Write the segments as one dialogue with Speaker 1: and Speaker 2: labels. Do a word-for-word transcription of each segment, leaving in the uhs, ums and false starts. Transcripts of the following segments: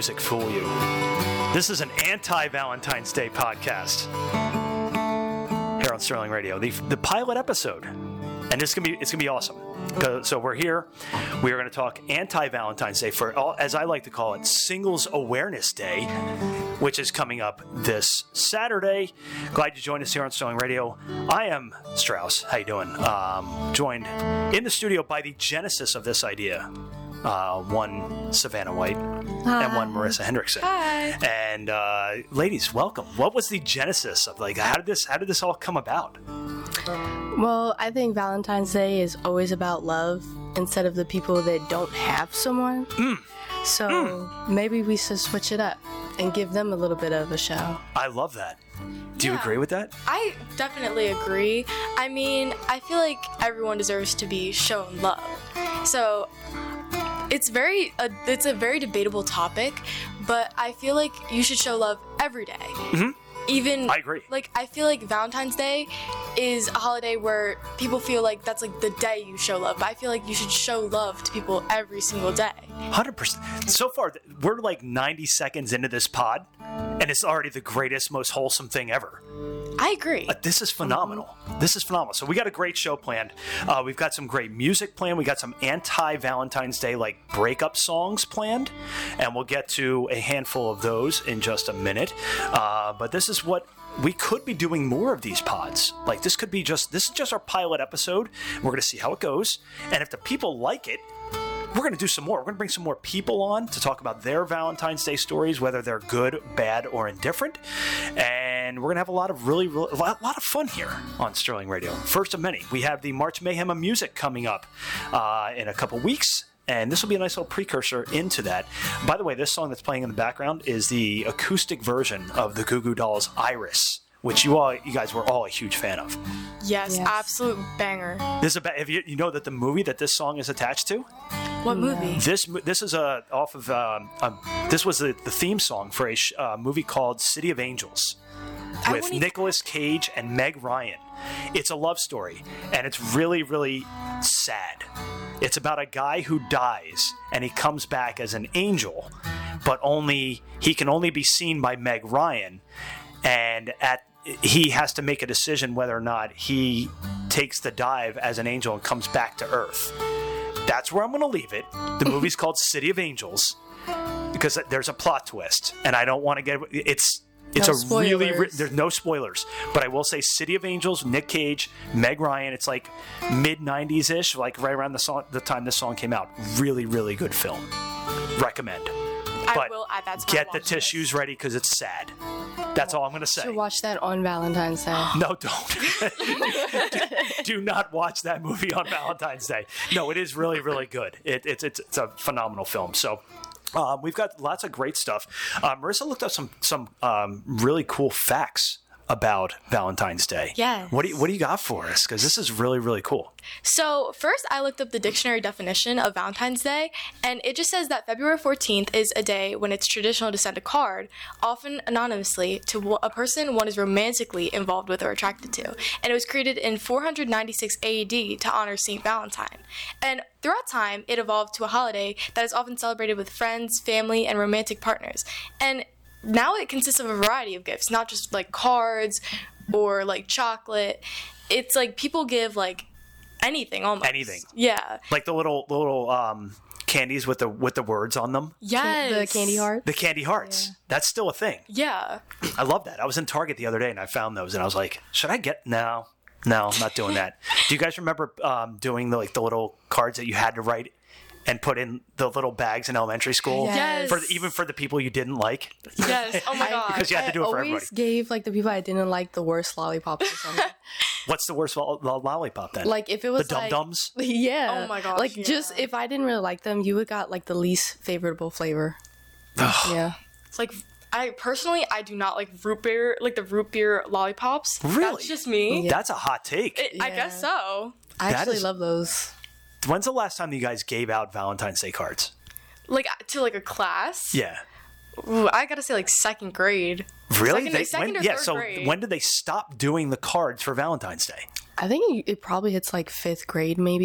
Speaker 1: music fool you. This is an anti-Valentine's Day podcast here on Sterling Radio, the the pilot episode, and it's gonna be it's gonna be awesome. So we're here. We are going to talk anti-Valentine's Day for, all, as I like to call it, Singles Awareness Day, which is coming up this Saturday. Glad you joined us here on Sterling Radio. I am Strauss. How you doing? Um, joined in the studio by the genesis of this idea. Uh, one Savannah White
Speaker 2: Hi.
Speaker 1: and one Marissa Hendrickson.
Speaker 2: Hi.
Speaker 1: And uh, ladies, welcome. What was the genesis of like how did this how did this all come about?
Speaker 2: Well, I think Valentine's Day is always about love instead of the people that don't have someone.
Speaker 1: Mm.
Speaker 2: So
Speaker 1: mm.
Speaker 2: maybe we should switch it up and give them a little bit of a show.
Speaker 1: I love that. Do you
Speaker 3: Yeah.
Speaker 1: agree with that?
Speaker 3: I definitely agree. I mean, I feel like everyone deserves to be shown love. So it's very, uh, it's a very debatable topic, but I feel like you should show love every day.
Speaker 1: Mm-hmm.
Speaker 3: Even
Speaker 1: I agree.
Speaker 3: Like I feel like Valentine's Day is a holiday where people feel like that's like the day you show love. But I feel like you should show love to people every single day.
Speaker 1: one hundred percent. So far, we're like ninety seconds into this pod, and it's already the greatest, most wholesome thing ever.
Speaker 3: I agree.
Speaker 1: Uh, this is phenomenal. This is phenomenal. So we got a great show planned. Uh, we've got some great music planned. We got some anti-Valentine's Day like breakup songs planned, and we'll get to a handful of those in just a minute. Uh, but this is what we could be doing more of these pods. Like this could be just this is just our pilot episode. We're going to see how it goes, and if the people like it, we're going to do some more. We're going to bring some more people on to talk about their Valentine's Day stories, whether they're good, bad, or indifferent. And we're going to have a lot of really, really a lot, lot of fun here on Sterling Radio. First of many, we have the March Mayhem of Music coming up uh, in a couple weeks. And this will be a nice little precursor into that. By the way, this song that's playing in the background is the acoustic version of the Goo Goo Dolls' Iris, which you all, you guys were all a huge fan of.
Speaker 3: Yes,
Speaker 2: Yes.
Speaker 3: absolute banger.
Speaker 1: This is about, have you, you know that the movie that this song is attached to?
Speaker 3: What movie?
Speaker 1: This this is a off of um, um, this was the, the theme song for a sh- uh, movie called City of Angels
Speaker 3: I
Speaker 1: with
Speaker 3: wouldn't-
Speaker 1: Nicolas Cage and Meg Ryan. It's a love story, and it's really really sad. It's about a guy who dies and he comes back as an angel, but only he can only be seen by Meg Ryan, and at he has to make a decision whether or not he takes the dive as an angel and comes back to Earth. That's where I'm going to leave it. The movie's called City of Angels because there's a plot twist, and I don't want to get it's it's
Speaker 2: No
Speaker 1: a really
Speaker 2: spoilers.
Speaker 1: there's no spoilers, but I will say City of Angels, Nick Cage, Meg Ryan. It's like mid nineties ish, like right around the song, the time this song came out. Really, really good film. Recommend.
Speaker 3: I
Speaker 1: But
Speaker 3: will add that to my
Speaker 1: get the
Speaker 3: watch list.
Speaker 1: tissues ready because it's sad. That's all I'm going to say.
Speaker 2: Should watch that on Valentine's Day.
Speaker 1: No, don't. do, do not watch that movie on Valentine's Day. No, it is really, really good. It, it's, it's it's a phenomenal film. So um, we've got lots of great stuff. Uh, Marissa looked up some some um, really cool facts about Valentine's Day.
Speaker 3: Yes.
Speaker 1: What do you, what do you got for us? Because this is really, really cool.
Speaker 3: So first, I looked up the dictionary definition of Valentine's Day, and it just says that February fourteenth is a day when it's traditional to send a card, often anonymously, to a person one is romantically involved with or attracted to. And it was created in four hundred ninety-six A D to honor Saint Valentine. And throughout time, it evolved to a holiday that is often celebrated with friends, family, and romantic partners. And now it consists of a variety of gifts, not just like cards or like chocolate. It's like people give like anything almost.
Speaker 1: Anything.
Speaker 3: Yeah.
Speaker 1: Like the little the little um, candies with the with the words on them.
Speaker 3: Yes.
Speaker 2: The candy heart.
Speaker 1: The candy hearts. That's still a thing.
Speaker 3: Yeah.
Speaker 1: I love that. I was in Target the other day and I found those and I was like, should I get no, no, I'm not doing that. Do you guys remember um, doing the, like the little cards that you had to write and put in the little bags in elementary school?
Speaker 3: Yes.
Speaker 1: For the, even for the people you didn't like,
Speaker 3: Yes. Oh my god.
Speaker 1: because you had to do it for
Speaker 2: I
Speaker 1: everybody.
Speaker 2: always gave like the people I didn't like the worst lollipops or something.
Speaker 1: What's the worst lo- lo- lollipop then?
Speaker 2: Like if it
Speaker 1: the
Speaker 2: was
Speaker 1: dum
Speaker 2: like,
Speaker 1: dums.
Speaker 2: yeah.
Speaker 3: Oh my gosh,
Speaker 2: Like
Speaker 3: yeah.
Speaker 2: just if I didn't really like them, you would got like the least favorable flavor. Yeah.
Speaker 3: It's like I personally I do not like root beer, like the root beer lollipops.
Speaker 1: Really?
Speaker 3: That's just me.
Speaker 2: Yeah.
Speaker 1: That's a hot take.
Speaker 3: It, I
Speaker 2: Yeah.
Speaker 3: guess so.
Speaker 2: I
Speaker 1: That
Speaker 2: actually
Speaker 1: is-
Speaker 2: love those.
Speaker 1: When's the last time you guys gave out Valentine's Day cards?
Speaker 3: Like to like a class.
Speaker 1: Yeah.
Speaker 3: Ooh, I gotta say like second grade.
Speaker 1: Really?
Speaker 3: Second- second
Speaker 1: when,
Speaker 3: or
Speaker 1: yeah.
Speaker 3: third
Speaker 1: So
Speaker 3: grade.
Speaker 1: when did they stop doing the cards for Valentine's Day?
Speaker 2: I think it, it probably hits like fifth grade, maybe.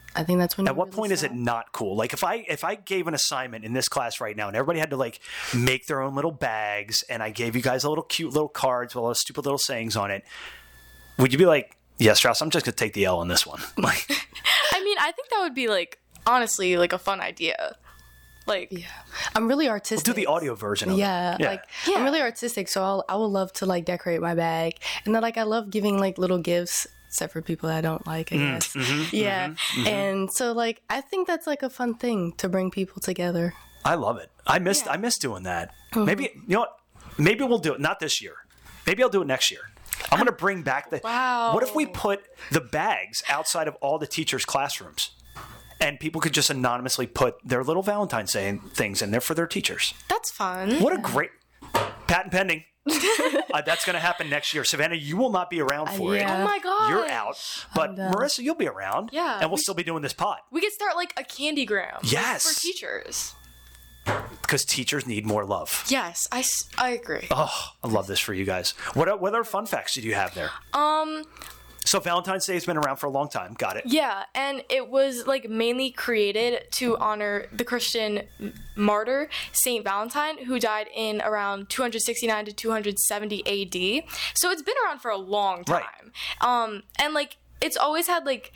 Speaker 2: I think that's when.
Speaker 1: At what point is it not cool? Like if I if I gave an assignment in this class right now and everybody had to like make their own little bags and I gave you guys a little cute little cards with all those stupid little sayings on it, would you be like, yeah, Strauss, I'm just going to take the L on this one? Like,
Speaker 3: I mean, I think that would be like, honestly, like a fun idea. Like,
Speaker 2: Yeah, I'm really artistic.
Speaker 1: we'll do the audio version of
Speaker 2: Yeah,
Speaker 1: it.
Speaker 2: like
Speaker 3: Yeah.
Speaker 2: I'm really artistic, so I'll, I would love to like decorate my bag, and then like I love giving like little gifts, except for people I don't like, I guess. yeah, and so like I think that's like a fun thing to bring people together.
Speaker 1: I love it. I missed
Speaker 3: Yeah.
Speaker 1: I miss doing that. Maybe you know what? Maybe we'll do it. Not this year. Maybe I'll do it next year. I'm going to bring back the.
Speaker 3: Wow.
Speaker 1: What if we put the bags outside of all the teachers' classrooms, and people could just anonymously put their little Valentine's Day things in there for their teachers?
Speaker 3: that's fun.
Speaker 1: What a great patent pending. uh, that's going to happen next year. Savannah, you will not be around for
Speaker 2: yeah.
Speaker 1: it.
Speaker 3: Oh my god.
Speaker 1: You're out. But
Speaker 2: down.
Speaker 1: Marissa, you'll be around.
Speaker 3: Yeah.
Speaker 1: And we'll
Speaker 3: We-
Speaker 1: still be doing this pod
Speaker 3: We could start like a candygram. like,
Speaker 1: Yes.
Speaker 3: for teachers.
Speaker 1: because teachers need more love.
Speaker 3: Yes, I, s- I agree.
Speaker 1: Oh, I love this for you guys. What what other fun facts did you have there?
Speaker 3: Um,
Speaker 1: So Valentine's Day has been around for a long time. Got it.
Speaker 3: yeah, and it was like mainly created to honor the Christian m- martyr Saint Valentine, who died in around two sixty-nine to two seventy A D. So it's been around for a long
Speaker 1: Right.
Speaker 3: time. Um, and like it's always had like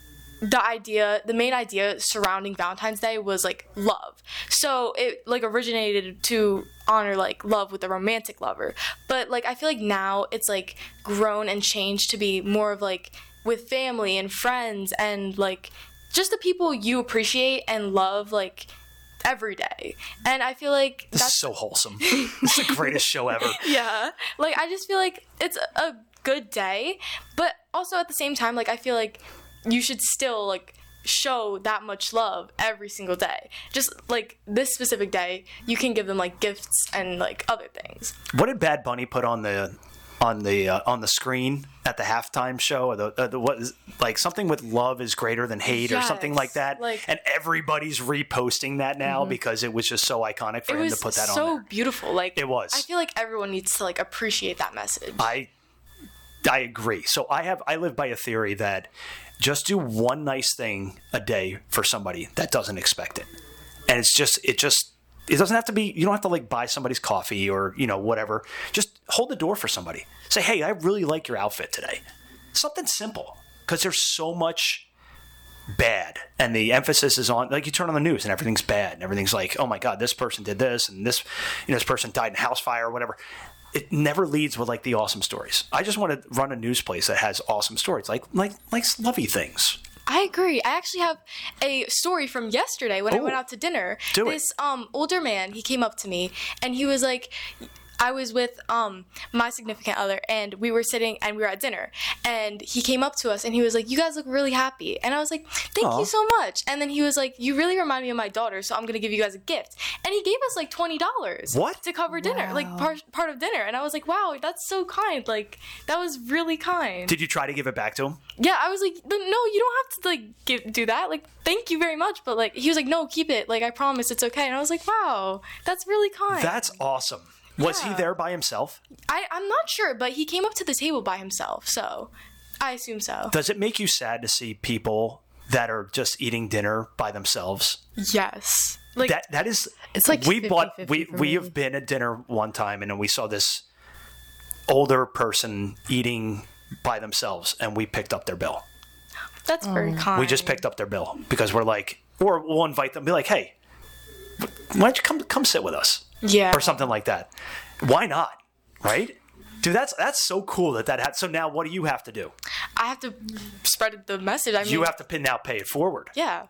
Speaker 3: the idea, the main idea surrounding Valentine's Day was like love. So it like originated to honor like love with the romantic lover. But like I feel like now it's like grown and changed to be more of like with family and friends and like just the people you appreciate and love like every day. And I feel like
Speaker 1: This
Speaker 3: that's
Speaker 1: is so wholesome. This is the greatest show ever.
Speaker 3: yeah. Like I just feel like it's a good day, but also at the same time like I feel like you should still like show that much love every single day. Just like this specific day, you can give them like gifts and like other things.
Speaker 1: What did Bad Bunny put on the on the uh, on the screen at the halftime show? Or the, uh, the what is like something with love is greater than hate or something
Speaker 3: Yes,
Speaker 1: like that.
Speaker 3: like-
Speaker 1: and everybody's reposting that now because it was just so iconic for
Speaker 3: It
Speaker 1: him
Speaker 3: was
Speaker 1: to put that
Speaker 3: so
Speaker 1: on there.
Speaker 3: beautiful. Like
Speaker 1: It was.
Speaker 3: I feel like everyone needs to like appreciate that message.
Speaker 1: I I agree. So I have I live by a theory that just do one nice thing a day for somebody that doesn't expect it. And it's just it just it doesn't have to be you don't have to like buy somebody's coffee or, you know, whatever. Just hold the door for somebody. Say, "Hey, I really like your outfit today." Something simple, because there's so much bad and the emphasis is on like you turn on the news and everything's bad and everything's like, "Oh my god, this person did this and this you know this person died in a house fire or whatever." It never leads with like the awesome stories. I just want to run a news place that has awesome stories, like like like lovey things.
Speaker 3: I agree. I actually have a story from yesterday when I
Speaker 1: Ooh.
Speaker 3: went out to dinner.
Speaker 1: Do it.
Speaker 3: this um older man, he came up to me and he was like, I was with um my significant other and we were sitting and we were at dinner and he came up to us and he was like, "You guys look really happy." And I was like, "Thank
Speaker 1: Aw.
Speaker 3: you so much." And then he was like, "You really remind me of my daughter, so I'm gonna give you guys a gift." And he gave us like twenty dollars
Speaker 1: What?
Speaker 3: to cover dinner, like part part of dinner. And I was like, "Wow, that's so kind. Like that was really kind."
Speaker 1: Did you try to give it back to him?
Speaker 3: Yeah, I was like, no, you don't have to like give, do that. Like, thank you very much, but like, he was like, no, keep it. Like, I promise it's okay. And I was like, wow, that's really kind.
Speaker 1: That's awesome. Was he
Speaker 3: Yeah.
Speaker 1: there by himself?
Speaker 3: I, I'm not sure, but he came up to the table by himself, so I assume so.
Speaker 1: Does it make you sad to see people that are just eating dinner by themselves?
Speaker 3: Yes, like
Speaker 1: That that is
Speaker 2: It's like
Speaker 1: we
Speaker 2: fifty
Speaker 1: bought
Speaker 2: fifty
Speaker 1: we
Speaker 2: for
Speaker 1: we
Speaker 2: me.
Speaker 1: have been at dinner one time and we saw this older person eating by themselves and we picked up their bill.
Speaker 3: that's very kind.
Speaker 1: We just picked up their bill because we're like, or we'll invite them, be like, "Hey, why don't you come come sit with us?"
Speaker 3: yeah
Speaker 1: or something like that. Why not? Right? Dude, that's that's so cool that that had. So now, what do you have to do?
Speaker 3: I have to spread the message. I mean,
Speaker 1: You have to pin now pay it forward.
Speaker 3: yeah,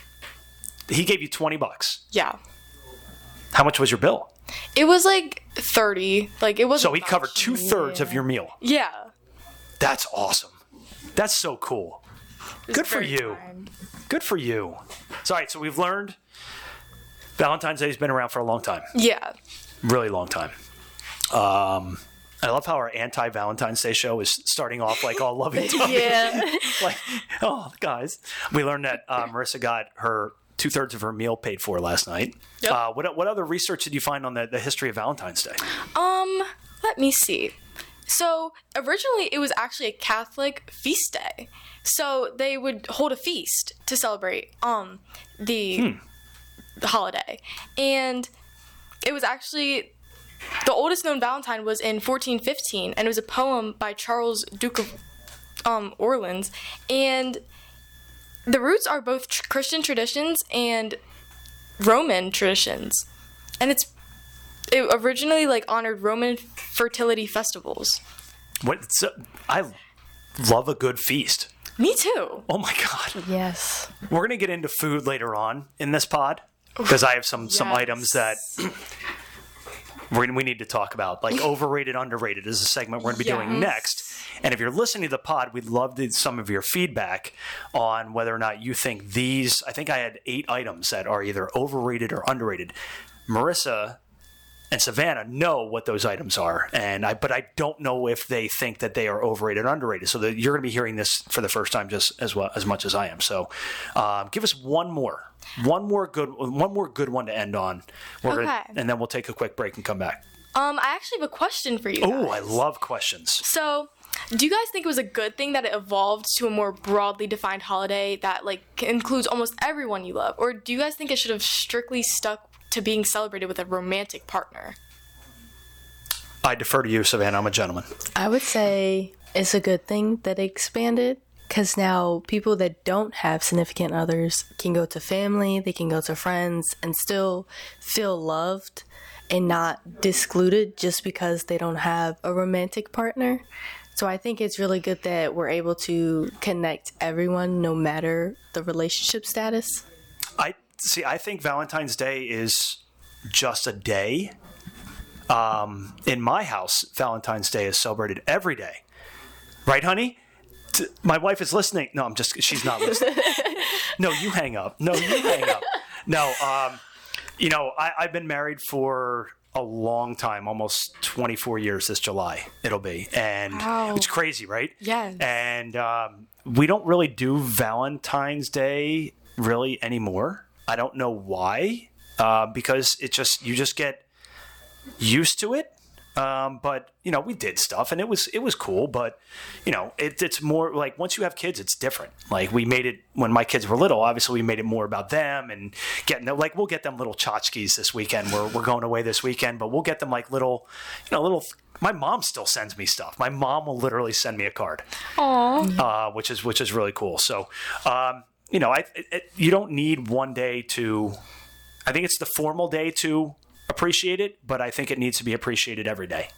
Speaker 1: He gave you twenty bucks.
Speaker 3: yeah.
Speaker 1: How much was your bill?
Speaker 3: It was like thirty. Like it was.
Speaker 1: So he covered two thirds of your meal.
Speaker 3: Yeah.
Speaker 1: That's awesome. That's so cool.
Speaker 3: It was
Speaker 1: Good for
Speaker 3: very
Speaker 1: you.
Speaker 3: kind.
Speaker 1: Good for you. So, all right, so we've learned Valentine's Day has been around for a long time,
Speaker 3: Yeah.
Speaker 1: really long time. Um, I love how our anti-Valentine's Day show is starting off like all loving.
Speaker 2: Yeah.
Speaker 1: Like, oh, guys, we learned that uh, Marissa got her two thirds of her meal paid for last night.
Speaker 3: Yep.
Speaker 1: Uh, what what other research did you find on the, the history of Valentine's Day?
Speaker 3: Um, let me see. So originally it was actually a Catholic feast day. So they would hold a feast to celebrate um the,
Speaker 1: Hmm.
Speaker 3: the holiday. And it was actually, the oldest known Valentine was in fourteen fifteen, and it was a poem by Charles, Duke of um, Orleans. And the roots are both tr- Christian traditions and Roman traditions. And it's it originally like honored Roman fertility festivals.
Speaker 1: What? So, I love a good feast.
Speaker 3: Me too.
Speaker 1: Oh my God.
Speaker 2: Yes.
Speaker 1: We're going to get into food later on in this pod because I have some, some
Speaker 3: Yes.
Speaker 1: items that we we need to talk about. Like overrated, underrated is a segment we're going to be doing
Speaker 3: Yes.
Speaker 1: next. And if you're listening to the pod, we'd love to, some of your feedback on whether or not you think these, I think I had eight items that are either overrated or underrated. Marissa and Savannah know what those items are, and I but I don't know if they think that they are overrated or underrated. So that you're going to be hearing this for the first time just as well as much as I am. So um, give us one more, one more good, one more good one to end on. We're
Speaker 3: Okay.
Speaker 1: gonna, and then we'll take a quick break and come back.
Speaker 3: Um, I actually have a question for you
Speaker 1: Oh, I
Speaker 3: guys.
Speaker 1: love questions.
Speaker 3: So, do you guys think it was a good thing that it evolved to a more broadly defined holiday that like includes almost everyone you love, or do you guys think it should have strictly stuck to being celebrated with a romantic partner?
Speaker 1: I defer to you, Savannah. I'm a gentleman.
Speaker 2: I would say it's a good thing that it expanded because now people that don't have significant others can go to family, they can go to friends, and still feel loved and not excluded just because they don't have a romantic partner. So I think it's really good that we're able to connect everyone no matter the relationship status.
Speaker 1: I see. I think Valentine's Day is just a day. Um, in my house, Valentine's Day is celebrated every day. Right, honey? T- my wife is listening. No, I'm just. She's not listening. No, you hang up. No, you hang up. No. Um, you know, I, I've been married for a long time, almost twenty-four years this July it'll be. And
Speaker 3: Wow.
Speaker 1: it's crazy, right?
Speaker 3: Yes.
Speaker 1: And um, we don't really do Valentine's Day really anymore. I don't know why, uh, because it just you just get used to it. Um, but you know, we did stuff, and it was it was cool. But you know, it, it's more like once you have kids, it's different. Like we made it when my kids were little. Obviously, we made it more about them and getting them, like we'll get them little tchotchkes this weekend. We're we're going away this weekend, but we'll get them like little, you know, little. My mom still sends me stuff. My mom will literally send me a card,
Speaker 3: Aww.
Speaker 1: uh, which is which is really cool. So, um, you know, I it, it, you don't need one day to. I think it's the formal day to appreciate it, but I think it needs to be appreciated every day.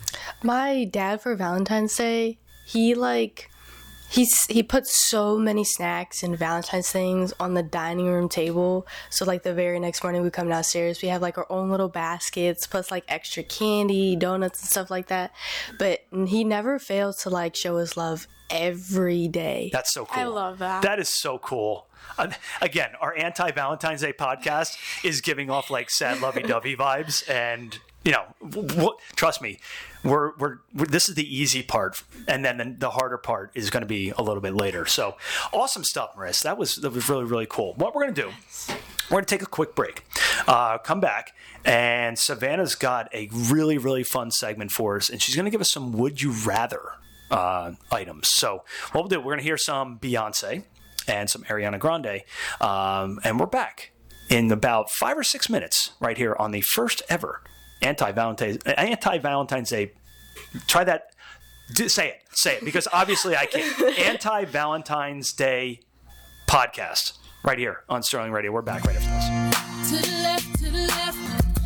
Speaker 2: My dad for Valentine's Day, he like he's he puts so many snacks and Valentine's things on the dining room table. So like the very next morning we come downstairs, we have like our own little baskets plus like extra candy, donuts and stuff like that. But he never fails to like show his love every day.
Speaker 1: That's so cool.
Speaker 3: I love that.
Speaker 1: That is so cool. Uh, again, our anti-Valentine's Day podcast is giving off like sad lovey-dovey vibes, and you know, w- w- trust me, we're, we're we're this is the easy part, and then the, the harder part is going to be a little bit later. So, awesome stuff, Marissa. That was that was really really cool. What we're going to do, we're going to take a quick break, uh, come back, and Savannah's got a really really fun segment for us, and she's going to give us some would you rather uh, items. So, what we'll do, we're going to hear some Beyonce and some Ariana Grande. Um, and we're back in about five or six minutes right here on the first ever anti-Valentine's, anti-Valentine's Day. Try that. D- say it. Say it. Because obviously I can't. Anti-Valentine's Day podcast right here on Sterling Radio. We're back right after this.
Speaker 4: To the left, to the left.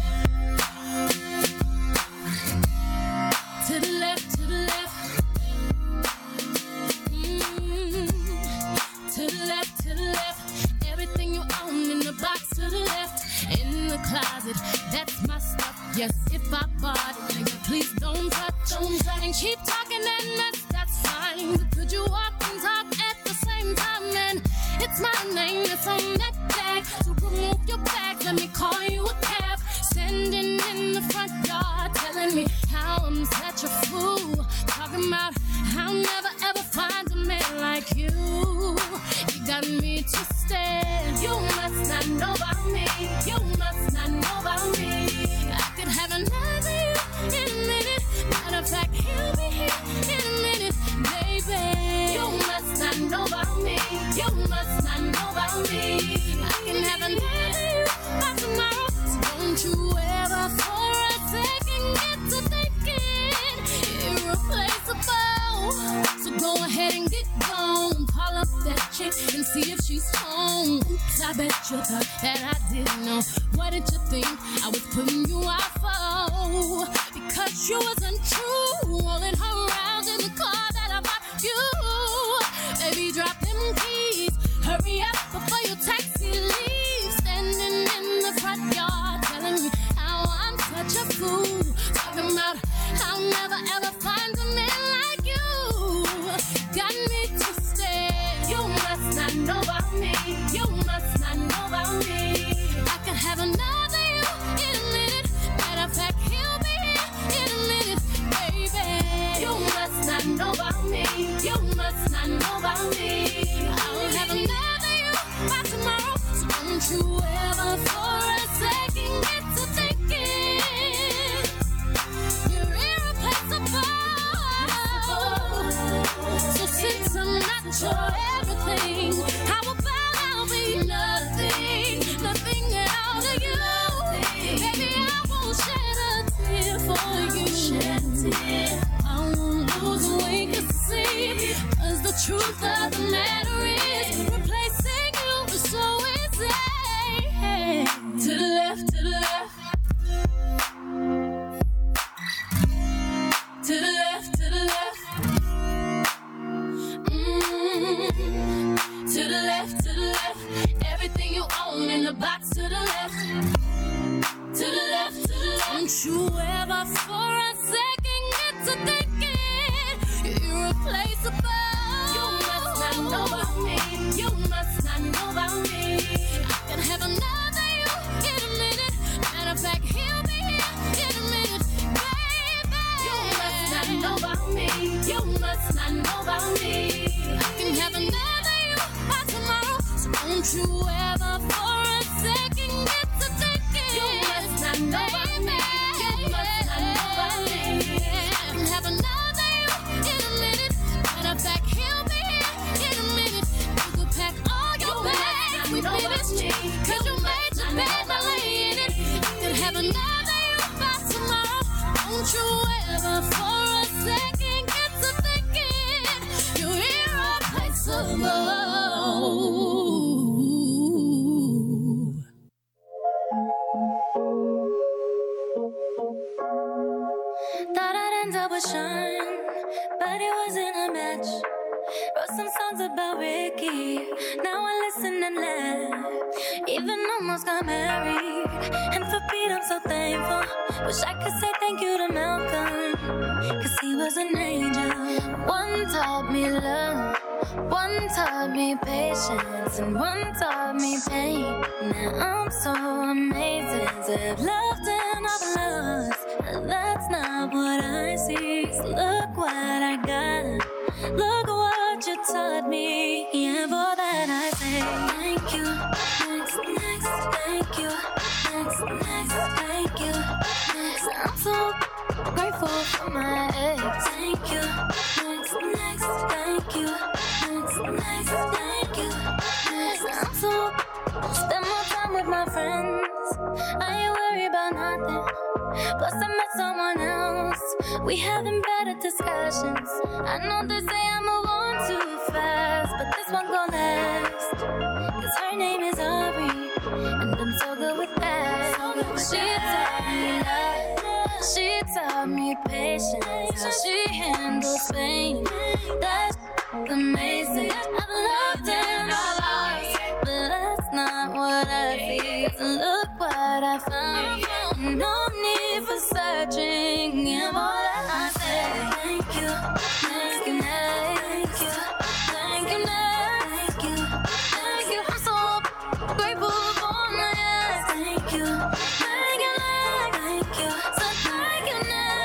Speaker 4: To the left, to the left. Mm. To the left, to the left. Everything you own in the box to the left. In the closet, that's my stuff. Yes, if I bought it, nigga, please don't touch. Don't touch. And keep talking and mess, that's fine. But could you walk and talk at the same time? And it's my name that's on that tag. So remove your bag, let me call you a cab. Standing in the front yard, telling me how I'm such a fool. Talking about I'll never ever find a man like you. You got me twisted. You must not know about me. You must not know about me. I could have another you in a minute. Matter of fact, he'll be here Go ahead and get gone. Call up that chick and see if she's home. Oops, I bet you thought that I didn't know. What did you think I was putting you out for? Because you wasn't true. Rolling her around in the car that I bought you. Baby, drop them keys. Hurry up before your taxi leaves. Standing in the front yard telling me how I'm such a fool. Talking about I'll never ever find a man like you. Got me to stay. You must not know about me. You must not know about me. I can have another you in a minute. Matter of fact, he'll be here in a minute, baby. You must not know about me. You must not know about me. I'll have another you by tomorrow. So don't you ever for a second get to thinking you're irreplaceable. So since I'm not your everything, how about I'll be nothing, nothing at all to you? Baby, I won't shed a tear for you. Shed a tear. I won't lose a wink of sleep. Cause the truth of the matter is, replacing you is so easy. To the left, to the left. To the left, to the left. Mm-hmm. To the left, to the left. Everything you own in the box to the left. To the left, to the left. Don't you ever for a second get to thinking you're irreplaceable. You must not know about me. You must not know about me. I can have another you in a minute. Matter of fact, he'll be here in a minute, baby. You must not know about me. You must not know about me. I can have another you by tomorrow. So don't you ever for a second get to thinking you must not know about me. You must not know about me. I can have another you in a minute. Matter of fact, he'll be here in a minute. You could pack all your bags, we finished. Cause you made your bed by laying it. I could have another you by tomorrow. Don't you ever for a second get to thinking you're irreplaceable.
Speaker 5: Thought I'd end up with Sean, but it wasn't a match. Wrote some songs about Ricky, now I listen and laugh. Even almost got married, and for Pete I'm so thankful. Wish I could say thank you to Malcolm, cause he was an angel. One taught me love, one taught me patience, and one taught me pain. Now I'm so amazing to have loved and I've lost. That's not what I see. So look what I got. Look what you taught me. Yeah, for that I say thank you. Next, next, thank you. Next, next, thank you. Next, I'm so grateful for my ex. Thank you. Next, next, thank you. Next, next, thank you. Next, I'm so spend more time with my friends. I ain't worried about nothing. Plus I met someone else. We having better discussions. I know they say I move on too fast, but this one gon' last. Cause her name is Aubrey, and I'm so good with that. So good with she taught me love, she taught me patience, how she handles pain. That's amazing. I've loved and I lost, but that's not what I see. So look what I found. No need for searching. Yeah, boy, I say thank you, thank you, thank you, thank you, thank you, thank you. I'm so grateful for my ex. Thank you, thank you, thank you, so thank you,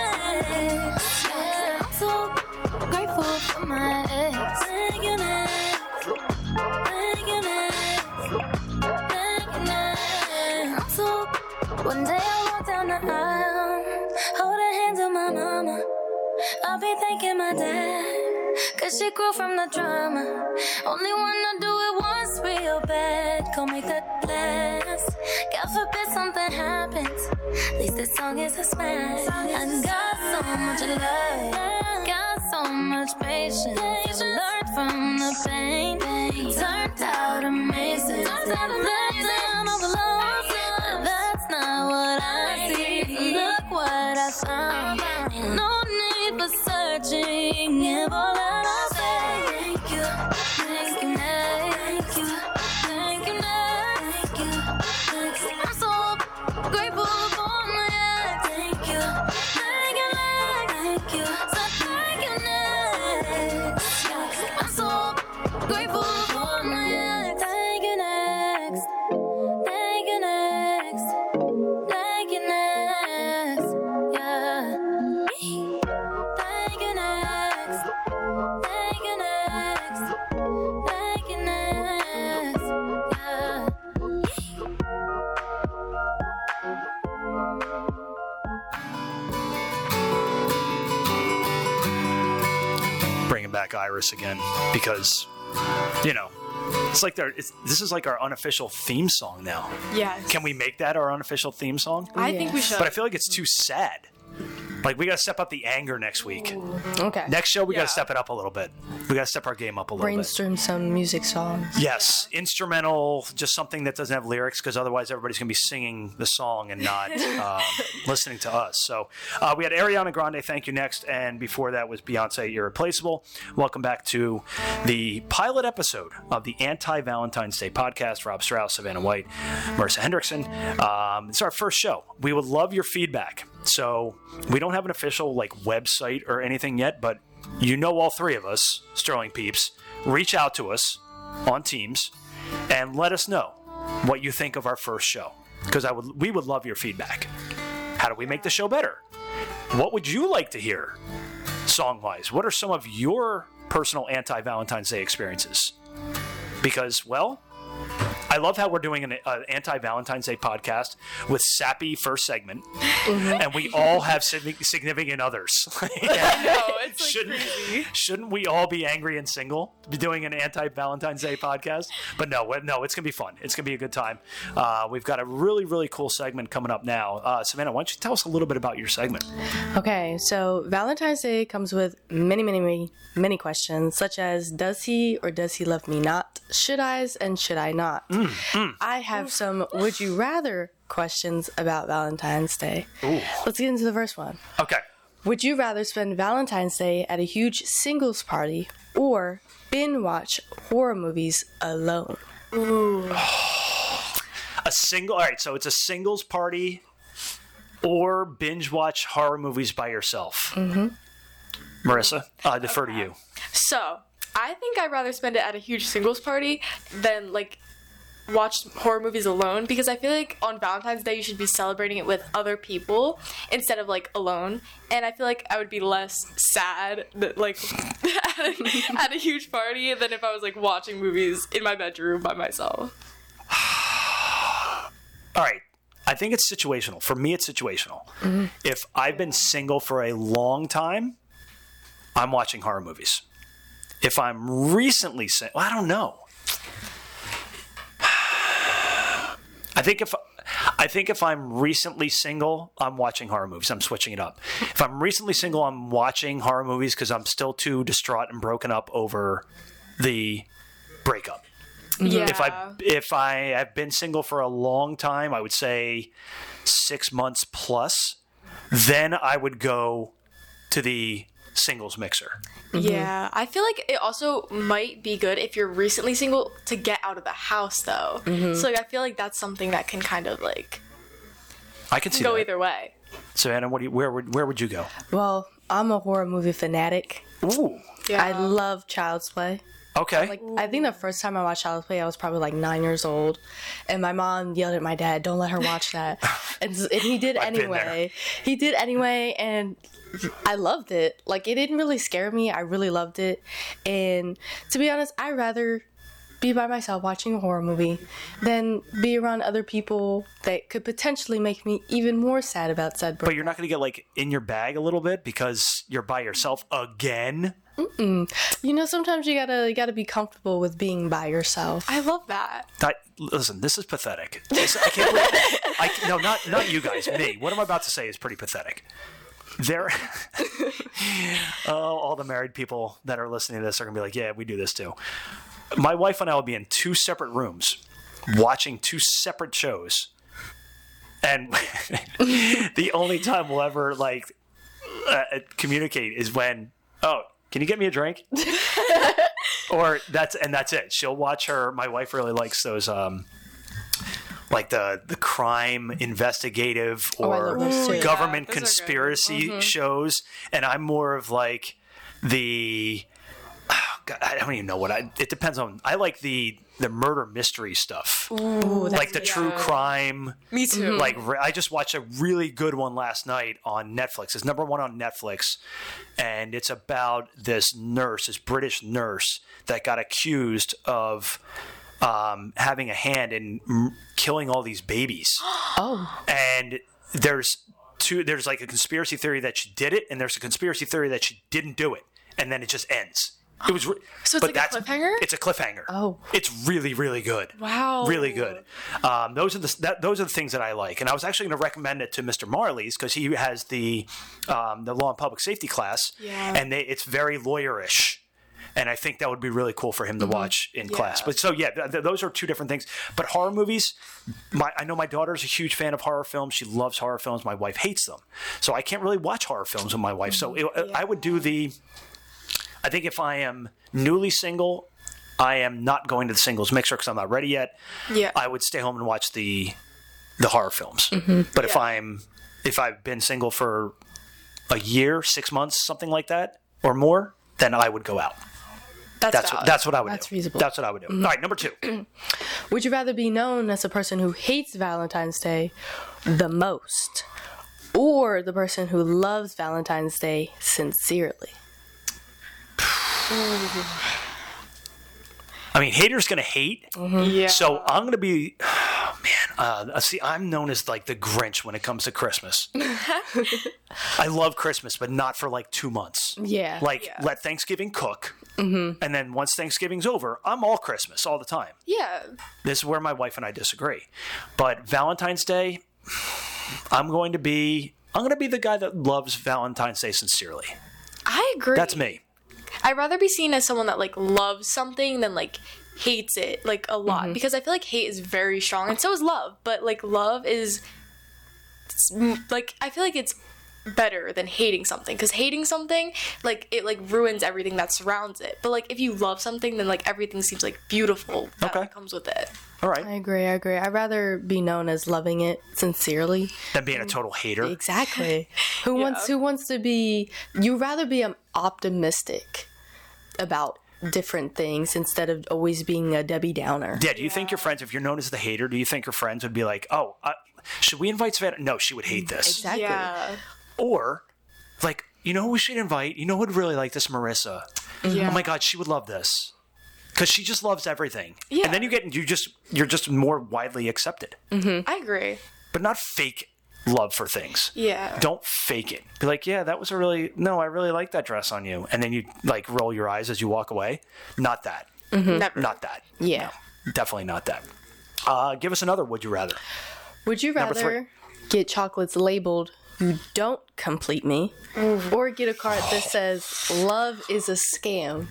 Speaker 5: next. Yeah, I'm so grateful for my ex. Thank you, next. Thank you, next. Thank you, next. I'm so. One day I walk down the aisle, hold her hand to my mama. I'll be thanking my dad, cause she grew from the drama. Only wanna do it once real bad, go make that last. God forbid something happens, at least this song is a smash. I got so much love, got so much patience. Never learned from the pain. Turned out amazing. Let down all the lows. That's not what I see. Look what I found. No need for searching. If all that I say. Thank you, thank you, thank you, thank you, thank you, thank you. I'm so grateful for my ex. Thank you, thank you, thank you, so thank you next. I'm so grateful for my ex. Thank you next. Thank you next. Thank you next. Yeah. Thank you next. Thank you next. Thank you next. Yeah.
Speaker 1: Bringing back Iris again because, you know, it's like they're, it's, this is like our unofficial theme song now.
Speaker 3: Yes.
Speaker 1: Can we make that our unofficial theme song?
Speaker 3: I think we should.
Speaker 1: But I feel like it's too sad. Like, we got to step up the anger next week.
Speaker 2: Okay.
Speaker 1: Next show, we got
Speaker 3: Yeah.
Speaker 1: to step it up a little bit. We got to step our game up a little
Speaker 2: Brainstorm some music songs.
Speaker 1: bit. Yes, instrumental, just something that doesn't have lyrics, because otherwise everybody's going to be singing the song and not um, listening to us. So uh, we had Ariana Grande, Thank You Next, and before that was Beyonce, Irreplaceable. Welcome back to the pilot episode of the Anti-Valentine's Day podcast. Rob Strauss, Savannah White, Marissa Hendrickson. Um, it's our first show. We would love your feedback. So we don't have an official like website or anything yet, but you know, all three of us, Sterling Peeps, reach out to us on Teams and let us know what you think of our first show, because I would we would love your feedback. How do we make the show better? What would you like to hear song-wise? What are some of your personal anti-Valentine's Day experiences? Because, well, I love how we're doing an uh, anti-Valentine's Day podcast with sappy first segment, mm-hmm. and we all have sig- significant others.
Speaker 3: I know, it's like
Speaker 1: shouldn't,
Speaker 3: crazy.
Speaker 1: Shouldn't we all be angry and single to be doing an anti-Valentine's Day podcast? But no, no, it's going to be fun. It's going to be a good time. Uh, we've got a really, really cool segment coming up now. Uh, Savannah, why don't you tell us a little bit about your segment?
Speaker 2: Okay, so Valentine's Day comes with many, many, many, many questions, such as, does he or does he love me not? Should I's and should I not? Mm, mm. I have some would you rather questions about Valentine's Day.
Speaker 1: Ooh.
Speaker 2: Let's get into the first one.
Speaker 1: Okay.
Speaker 2: Would you rather spend Valentine's Day at a huge singles party or binge watch horror movies alone?
Speaker 3: Ooh.
Speaker 1: A single, all right, so it's a singles party or binge watch horror movies by yourself.
Speaker 2: Mm-hmm.
Speaker 1: Marissa, I defer
Speaker 3: okay.
Speaker 1: to you.
Speaker 3: So, I think I'd rather spend it at a huge singles party than, like, watch horror movies alone, because I feel like on Valentine's Day you should be celebrating it with other people instead of, like, alone. And I feel like I would be less sad that, like, at, a, at a huge party than if I was, like, watching movies in my bedroom by myself.
Speaker 1: All right. I think it's situational. For me, it's situational. Mm-hmm. If I've been single for a long time, I'm watching horror movies. If I'm recently single, well, I don't know. I think if I think if I'm recently single, I'm watching horror movies. I'm switching it up. If I'm recently single, I'm watching horror movies because I'm still too distraught and broken up over the breakup.
Speaker 3: Yeah.
Speaker 1: If I if I have been single for a long time, I would say six months plus, then I would go to the singles mixer.
Speaker 3: Yeah, I feel like it also might be good if you're recently single to get out of the house, though. Mm-hmm. So like, I feel like that's something that can kind of like
Speaker 1: I can see
Speaker 3: go
Speaker 1: that.
Speaker 3: either way.
Speaker 1: So Anna, what do you, where would where would you go?
Speaker 2: Well, I'm a horror movie fanatic.
Speaker 1: Ooh,
Speaker 3: Yeah,
Speaker 2: I love Child's Play.
Speaker 1: okay.
Speaker 2: Like, I think the first time I watched Child's Play, I was probably like nine years old, and my mom yelled at my dad, "Don't let her watch that," and, and he did
Speaker 1: I've been there.
Speaker 2: anyway. He did anyway, and I loved it. Like, it didn't really scare me. I really loved it, and to be honest, I'd rather be by myself watching a horror movie than be around other people that could potentially make me even more sad about said breakup.
Speaker 1: But you're not going to get like in your bag a little bit because you're by yourself again.
Speaker 2: Mm-mm. You know, sometimes you gotta you gotta be comfortable with being by yourself.
Speaker 3: I love that.
Speaker 1: That, listen, this is pathetic. This, I can't believe. I, no, not not you guys. Me. What I'm about to say is pretty pathetic. there, oh, all the married people that are listening to this are gonna be like, yeah, we do this too. My wife and I will be in two separate rooms, watching two separate shows, and the only time we'll ever like uh, communicate is when, oh, can you get me a drink? Or that's and that's it. She'll watch her. My wife really likes those. Um, like the the crime investigative or
Speaker 2: Oh, I love those too.
Speaker 1: government
Speaker 3: Yeah, those are good.
Speaker 1: conspiracy shows, and I'm more of like the oh, God, I don't even know what I it depends on I like the the murder mystery stuff.
Speaker 2: Ooh,
Speaker 1: Like the
Speaker 2: that's-
Speaker 1: true crime.
Speaker 3: Me too.
Speaker 1: Like re- I just watched a really good one last night on Netflix. It's number one on Netflix, and it's about this nurse, this British nurse that got accused of um, having a hand in m- killing all these babies.
Speaker 2: Oh,
Speaker 1: And there's two. There's like a conspiracy theory that she did it, and there's a conspiracy theory that she didn't do it, and then it just ends. It was, re-
Speaker 3: So it's
Speaker 1: but
Speaker 3: like a
Speaker 1: that's-
Speaker 3: cliffhanger?
Speaker 1: It's a cliffhanger.
Speaker 2: Oh.
Speaker 1: It's really, really good.
Speaker 3: Wow.
Speaker 1: Really good. Um, those are the that, those are the things that I like, and I was actually going to recommend it to Mister Marley's because he has the um, the law and public safety class,
Speaker 3: Yeah.
Speaker 1: and they, it's very lawyerish. And I think that would be really cool for him to watch in class. But so yeah, th- th- those are two different things. But horror movies, my, I know my daughter's a huge fan of horror films. She loves horror films. My wife hates them, so I can't really watch horror films with my wife. So it, I would do the. I think if I am newly single, I am not going to the singles mixer because I'm not ready yet.
Speaker 3: Yeah.
Speaker 1: I would stay home and watch the the horror films. But if
Speaker 3: Yeah.
Speaker 1: I'm if I've been single for a year, six months, something like that, or more, then I would go out.
Speaker 3: That's
Speaker 1: That's what,
Speaker 3: valid.
Speaker 1: that's what I would
Speaker 2: That's
Speaker 1: do.
Speaker 2: feasible.
Speaker 1: That's what I would do. All right, number two.
Speaker 2: would you rather be known as a person who hates Valentine's Day the most, or the person who loves Valentine's Day sincerely?
Speaker 1: I mean, haters gonna hate.
Speaker 3: Yeah.
Speaker 1: So I'm going to be, oh, man, uh, see, I'm known as like the Grinch when it comes to Christmas. I love Christmas, but not for like two months.
Speaker 2: Yeah.
Speaker 1: Like,
Speaker 3: Yeah.
Speaker 1: let Thanksgiving cook. Mm-hmm. And then once Thanksgiving's over, I'm all Christmas all the time.
Speaker 3: yeah.
Speaker 1: This is where my wife and I disagree. But Valentine's Day, I'm going to be, I'm going to be the guy that loves Valentine's Day sincerely.
Speaker 3: I agree.
Speaker 1: That's me.
Speaker 3: I'd rather be seen as someone that like loves something than like hates it like a lot because I feel like hate is very strong and so is love, but like love is it's, mm, like I feel like it's better than hating something because hating something like it like ruins everything that surrounds it, but like if you love something then like everything seems like beautiful that
Speaker 1: Okay.
Speaker 3: like, comes with it.
Speaker 1: All
Speaker 2: I
Speaker 1: right.
Speaker 2: agree. I agree. I'd rather be known as loving it sincerely.
Speaker 1: Than being a total hater.
Speaker 2: Exactly. Who wants who wants to be you rather be um, optimistic about different things instead of always being a Debbie Downer.
Speaker 1: Yeah, do you think your friends, if you're known as the hater, do you think your friends would be like, oh, uh, should we invite Savannah? No, she would hate this.
Speaker 2: Exactly.
Speaker 3: Yeah.
Speaker 1: Or, like, you know who we should invite? You know who would really like this? Marissa.
Speaker 3: Yeah.
Speaker 1: Oh my God, she would love this. Because she just loves everything.
Speaker 3: Yeah.
Speaker 1: And then you get, you just, you're just more widely accepted.
Speaker 3: I agree.
Speaker 1: But not fake love for things.
Speaker 3: Yeah.
Speaker 1: Don't fake it. Be like, yeah, that was a really, no, I really like that dress on you. And then you, like, roll your eyes as you walk away. Not that.
Speaker 3: Never.
Speaker 1: Not that.
Speaker 2: Yeah.
Speaker 1: Definitely not that. Uh, give us another would you rather.
Speaker 2: Would you
Speaker 1: Number three.
Speaker 2: rather get chocolates labeled "You don't complete me," or get a card that says "Love is a scam"?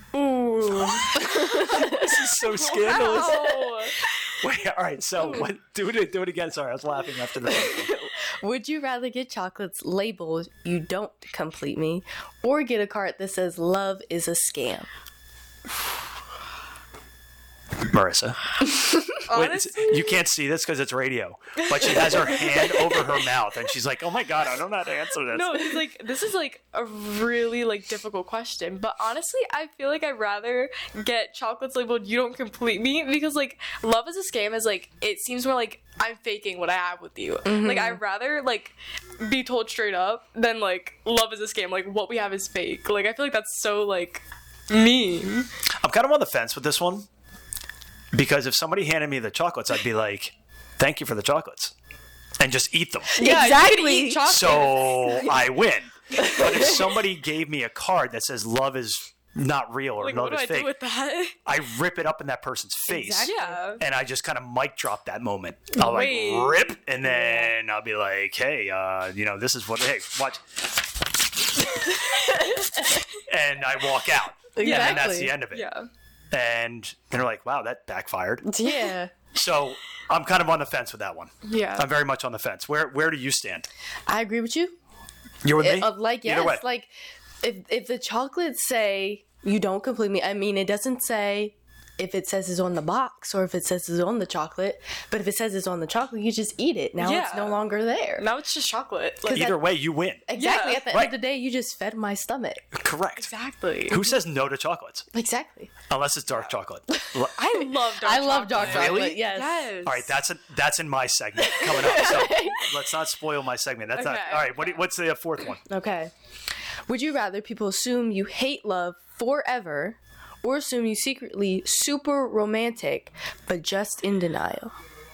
Speaker 1: This is so scandalous.
Speaker 3: Oh.
Speaker 1: Wait, all right. So what, do it. Do it again. Sorry, I was laughing after that.
Speaker 2: Would you rather get chocolates labeled "You don't complete me," or get a card that says "Love is a scam"?
Speaker 1: Marissa, Wait,
Speaker 3: Honestly,
Speaker 1: you can't see this because it's radio, but she has her hand over her mouth and she's like, "Oh my God, I don't know how to answer this."
Speaker 3: no, it's like this is like a really like difficult question, but honestly, I feel like I'd rather get chocolates labeled "You don't complete me" because like love is a scam is like it seems more like I'm faking what I have with you. Like I'd rather like be told straight up than like love is a scam. Like what we have is fake. Like I feel like that's so like mean.
Speaker 1: I'm kind of on the fence with this one because if somebody handed me the chocolates, I'd be like, "Thank you for the chocolates," and just eat them.
Speaker 3: Yeah, you could eat
Speaker 2: Exactly.
Speaker 3: chocolates.
Speaker 1: So I win. But if somebody gave me a card that says "Love is not real" or
Speaker 3: like
Speaker 1: "Love
Speaker 3: what do
Speaker 1: is
Speaker 3: I
Speaker 1: fake,"
Speaker 3: do with that?
Speaker 1: I rip it up in that person's face.
Speaker 2: Exactly.
Speaker 3: Yeah.
Speaker 1: And I just kind of mic drop that moment. I'll
Speaker 3: Wait.
Speaker 1: like rip, and then I'll be like, "Hey, uh, you know, this is what. Hey, watch." and I walk out.
Speaker 2: Exactly.
Speaker 1: And that's the end of it.
Speaker 3: Yeah.
Speaker 1: And they're like, wow, that backfired.
Speaker 2: Yeah.
Speaker 1: So I'm kind of on the fence with that one.
Speaker 3: Yeah.
Speaker 1: I'm very much on the fence. Where where do you stand?
Speaker 2: I agree with you.
Speaker 1: You're with me?
Speaker 2: Of like,
Speaker 1: Either way.
Speaker 2: yes, like if if the chocolates say you don't complete me, I mean, it doesn't say if it says it's on the box or if it says it's on the chocolate, but if it says it's on the chocolate, you just eat it. Now it's
Speaker 3: Yeah.
Speaker 2: no longer there.
Speaker 3: Now it's just chocolate. Like,
Speaker 1: Either way, you win.
Speaker 2: Exactly.
Speaker 3: Yeah.
Speaker 2: At the end
Speaker 1: Right.
Speaker 2: of the day, you just fed my stomach.
Speaker 1: Correct.
Speaker 3: exactly.
Speaker 1: Who says no to chocolates?
Speaker 2: Exactly.
Speaker 1: Unless it's dark chocolate. All
Speaker 3: I love dark
Speaker 2: I love dark
Speaker 3: chocolate.
Speaker 2: chocolate.
Speaker 1: Really?
Speaker 2: Yes.
Speaker 3: Yes.
Speaker 1: right, that's a, that's in my segment coming up. So let's not spoil my segment. That's not
Speaker 3: Okay.
Speaker 1: all right. What, do- what's the fourth one?
Speaker 2: Okay. Would you rather people assume you hate love forever or assume you secretly super romantic but just in denial?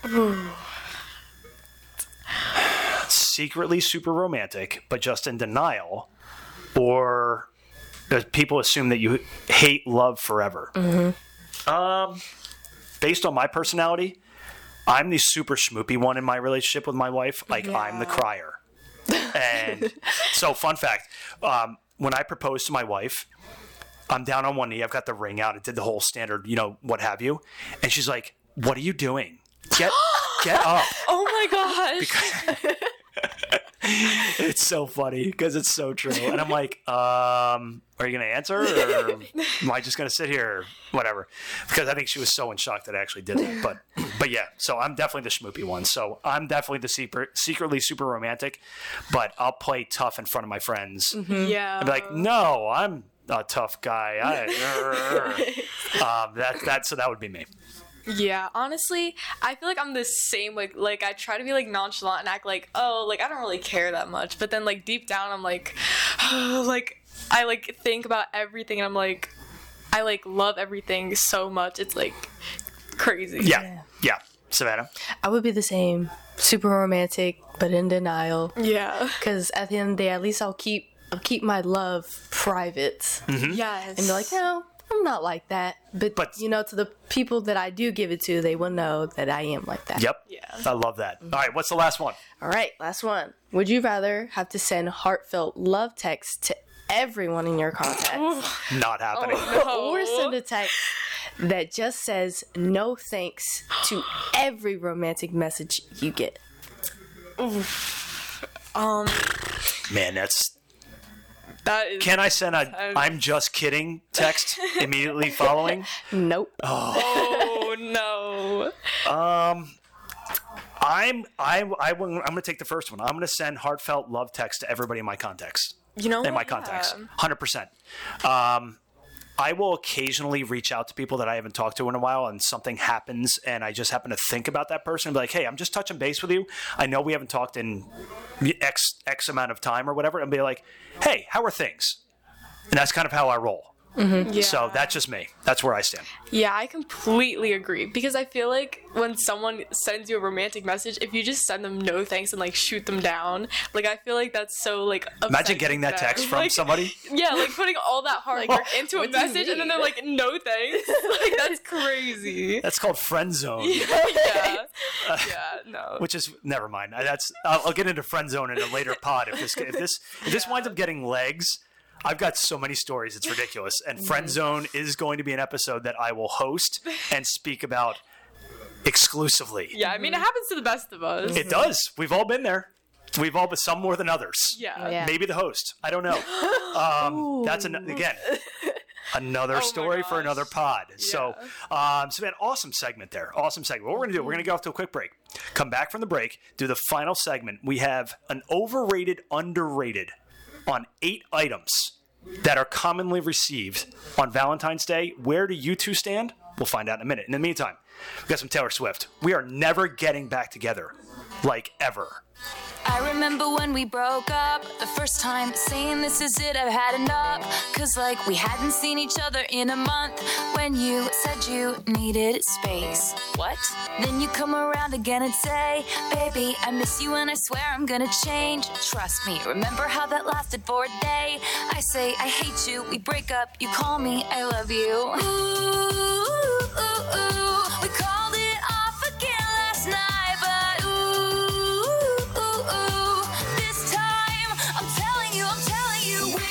Speaker 1: Secretly super romantic, but just in denial, or does people assume that you hate love forever? Um, based on my personality, I'm the super schmoopy one in my relationship with my wife. Like I'm the crier. And so, fun fact: um, when I proposed to my wife, I'm down on one knee. I've got the ring out. I did the whole standard, you know, what have you. And she's like, "What are you doing? Get, get up!"
Speaker 3: Oh my gosh.
Speaker 1: It's so funny because it's so true. And I'm like, um, are you going to answer or am I just going to sit here? Whatever. Because I think she was so in shock that I actually did that. But but yeah, so I'm definitely the schmoopy one. So I'm definitely the secret, secretly super romantic, but I'll play tough in front of my friends.
Speaker 3: Yeah.
Speaker 1: I'll be like, no, I'm a tough guy. I, um, that, that, so that would be me.
Speaker 3: Yeah, honestly, I feel like I'm the same. Like, like I try to be like nonchalant and act like, oh, like I don't really care that much. But then, like deep down, I'm like, oh, like I like think about everything, and I'm like, I like love everything so much. It's like crazy.
Speaker 1: Yeah. Yeah. Savannah?
Speaker 2: I would be the same. Super romantic but in denial.
Speaker 3: Yeah.
Speaker 2: Because at the end of the day, at least I'll keep I'll keep my love private.
Speaker 3: Yes.
Speaker 2: And be like, no, I'm not like that. But,
Speaker 1: But-
Speaker 2: you know, to the people that I do give it to, they will know that I am like that.
Speaker 1: Yep.
Speaker 3: Yeah.
Speaker 1: I love that. All right. What's the last one?
Speaker 2: All right, last one. Would you rather have to send heartfelt love texts to everyone in your contacts
Speaker 1: Not happening.
Speaker 2: or send a text that just says no thanks to every romantic message you get?
Speaker 3: Um,
Speaker 1: Man, that's.
Speaker 3: that is.
Speaker 1: Can I send a I'm just kidding text immediately following?
Speaker 2: Nope.
Speaker 3: Oh no.
Speaker 1: Um, I'm I I will- I'm going to take the first one. I'm going to send heartfelt love text to everybody in my contacts.
Speaker 3: You know.
Speaker 1: In my
Speaker 3: what?
Speaker 1: contacts,
Speaker 3: Yeah.
Speaker 1: one hundred percent. Um, I will occasionally reach out to people that I haven't talked to in a while, and something happens, and I just happen to think about that person and be like, "Hey, I'm just touching base with you. I know we haven't talked in X X amount of time or whatever," and be like, "Hey, how are things?" And that's kind of how I roll.
Speaker 3: Yeah.
Speaker 1: So that's just me. That's where I stand.
Speaker 3: Yeah, I completely agree because I feel like when someone sends you a romantic message, if you just send them no thanks and like shoot them down, like I feel like that's so like upsetting
Speaker 1: Imagine getting that
Speaker 3: to them.
Speaker 1: text from
Speaker 3: Like,
Speaker 1: somebody.
Speaker 3: Yeah, like putting all that hard work into a
Speaker 2: what do you
Speaker 3: message and then
Speaker 2: mean?
Speaker 3: they're like no thanks. Like that's crazy.
Speaker 1: That's called friend zone.
Speaker 3: yeah. Yeah, no.
Speaker 1: Which is never mind. That's I'll, I'll get into friend zone in a later pod if this if this if this winds up getting legs. I've got so many stories, it's ridiculous. And Friend Zone is going to be an episode that I will host and speak about exclusively.
Speaker 3: Yeah, I mean it happens to the best of us.
Speaker 1: It does. We've all been there. We've all, but some more than others.
Speaker 3: yeah.
Speaker 2: Yeah.
Speaker 1: Maybe the host. I don't know. Um, that's an, again another
Speaker 3: my
Speaker 1: story for
Speaker 3: gosh.
Speaker 1: another pod. So, um, so man, awesome segment there. Awesome segment. What we're gonna do? We're gonna go off to a quick break. Come back from the break. Do the final segment. We have an overrated, underrated on eight items that are commonly received on Valentine's Day. Where do you two stand? We'll find out in a minute. In the meantime, we've got some Taylor Swift. We are never getting back together, like ever.
Speaker 5: I remember when we broke up the first time, saying this is it, I've had enough. Cause like we hadn't seen each other in a month. When you said you needed space. What? Then you come around again and say, baby, I miss you and I swear I'm gonna change. Trust me, remember how that lasted for a day? I say I hate you, we break up, you call me, I love you. Ooh, ooh, ooh. We called it off again last night, but ooh, ooh, ooh. This time, I'm telling you, I'm telling you, we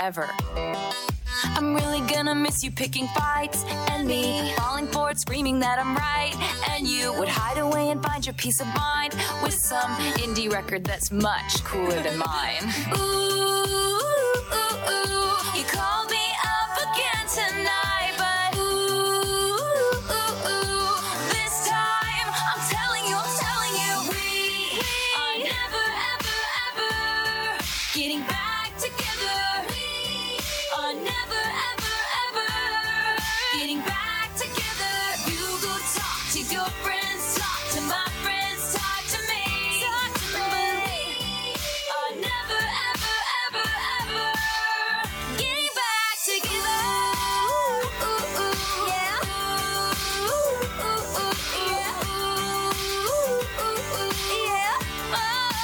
Speaker 5: ever. I'm really gonna miss you picking fights and me falling for it, screaming that I'm right. And you would hide away and find your peace of mind with some indie record that's much cooler than mine. Ooh, ooh, ooh, you called me up again tonight, but ooh, ooh, ooh, this time I'm telling you, I'm telling you, we are never, ever, ever getting back together. Are never, ever, ever getting back together. You go talk to your friends, talk to my friends, talk to me. Talk to me. Are never, ever, ever, ever getting back together. Ooh, ooh, ooh, yeah. Ooh, ooh, ooh, yeah. Ooh, ooh, ooh, yeah.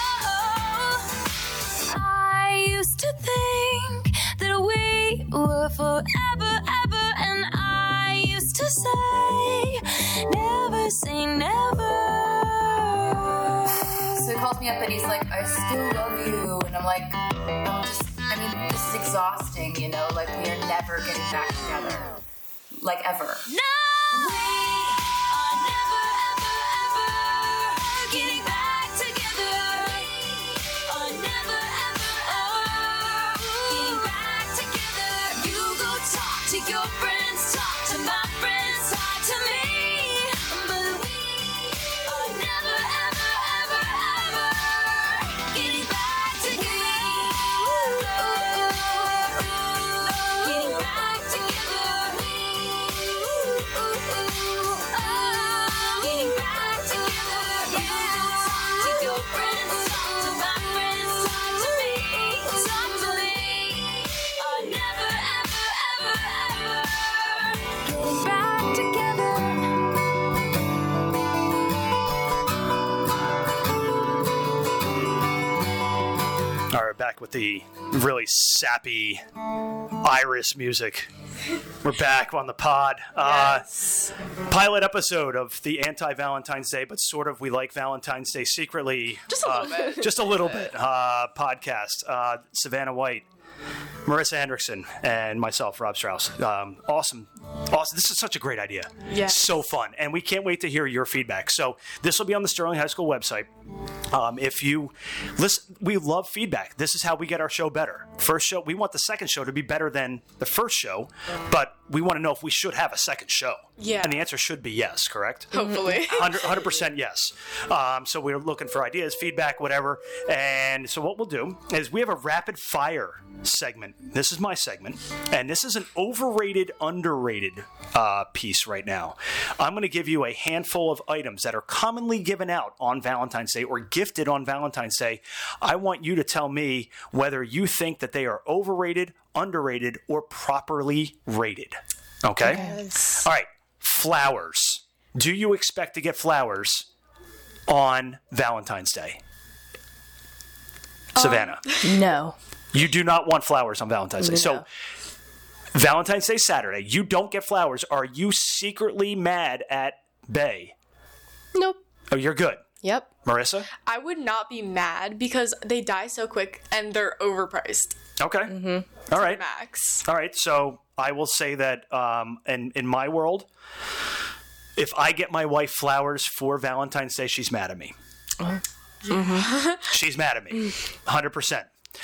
Speaker 5: Oh, I used to think that we were forever, ever, and I used to say, never say never.
Speaker 6: So he calls me up and he's like, I still love you. And I'm like, I'm just, I mean, this is exhausting, you know? Like, we are never getting back together. Like, ever.
Speaker 5: No! We are never, ever, ever getting back together. Are never, ever, ever getting back together. You go talk to your friends, talk to my friends, talk to me. But we are never, ever, ever, ever getting back together. Getting back together. Getting back together. You go talk to your friends, talk to my friends, talk to me, talk to me. Are never, ever, ever, ever getting back together.
Speaker 1: All right, back with the really sappy Iris music. We're back on the pod.
Speaker 3: Yes.
Speaker 1: Uh, pilot episode of the anti-Valentine's Day, but sort of we like Valentine's Day secretly.
Speaker 3: Just a
Speaker 1: uh,
Speaker 3: little bit.
Speaker 1: Just a little bit. Uh, podcast. Uh, Savannah White, Marissa Hendrickson, and myself, Rob Strauss. Um, awesome. Awesome. This is such a great idea.
Speaker 3: Yes.
Speaker 1: So fun. And we can't wait to hear your feedback. So this will be on the Sterling High School website. Um, if you listen, we love feedback. This is how we get our show better. First show, we want the second show to be better than the first show, but we want to know if we should have a second show.
Speaker 3: Yeah.
Speaker 1: And the answer should be yes, correct?
Speaker 3: Hopefully.
Speaker 1: one hundred percent yes. Um, so we're looking for ideas, feedback, whatever. And so what we'll do is we have a rapid fire segment. This is my segment. And this is an overrated, underrated uh, piece right now. I'm going to give you a handful of items that are commonly given out on Valentine's Day or gifted on Valentine's Day. I want you to tell me whether you think that they are overrated, underrated, or properly rated. Okay?
Speaker 3: Yes.
Speaker 1: All right. Flowers. Do you expect to get flowers on Valentine's Day? Savannah.
Speaker 2: No.
Speaker 1: You do not want flowers on Valentine's Day.
Speaker 2: No.
Speaker 1: So Valentine's Day Saturday, you don't get flowers. Are you secretly mad at Bay?
Speaker 2: Nope.
Speaker 1: Oh, you're good.
Speaker 2: Yep.
Speaker 1: Marissa?
Speaker 3: I would not be mad because they die so quick and they're overpriced.
Speaker 1: Okay. Mm-hmm. All right.
Speaker 3: Max.
Speaker 1: All right. So I will say that um, in, in my world, if I get my wife flowers for Valentine's Day, she's mad at me. Mm-hmm. She's mad at me. one hundred percent.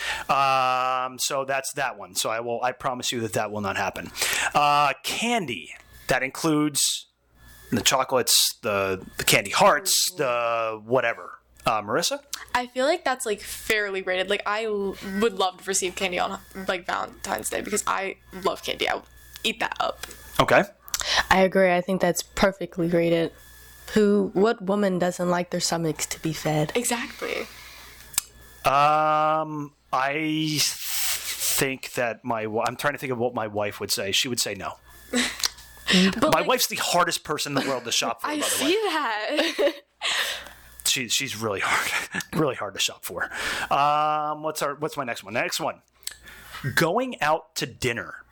Speaker 1: Um, so that's that one. So I will. I promise you that that will not happen. Uh, candy. That includes the chocolates, the the candy hearts, the whatever. Uh, Marissa?
Speaker 3: I feel like that's like fairly rated. Like I l- would love to receive candy on like Valentine's Day because I love candy. I would eat that up.
Speaker 1: Okay.
Speaker 2: I agree. I think that's perfectly rated. Who, what woman doesn't like their stomachs to be fed?
Speaker 3: Exactly.
Speaker 1: Um, I think that my wi- I'm trying to think of what my wife would say. She would say no.
Speaker 3: But
Speaker 1: My
Speaker 3: like,
Speaker 1: wife's the hardest person in the world to shop for,
Speaker 3: I
Speaker 1: by the
Speaker 3: see
Speaker 1: way.
Speaker 3: that.
Speaker 1: She, she's really hard. really hard to shop for. Um, what's our what's my next one? Next one. Going out to dinner.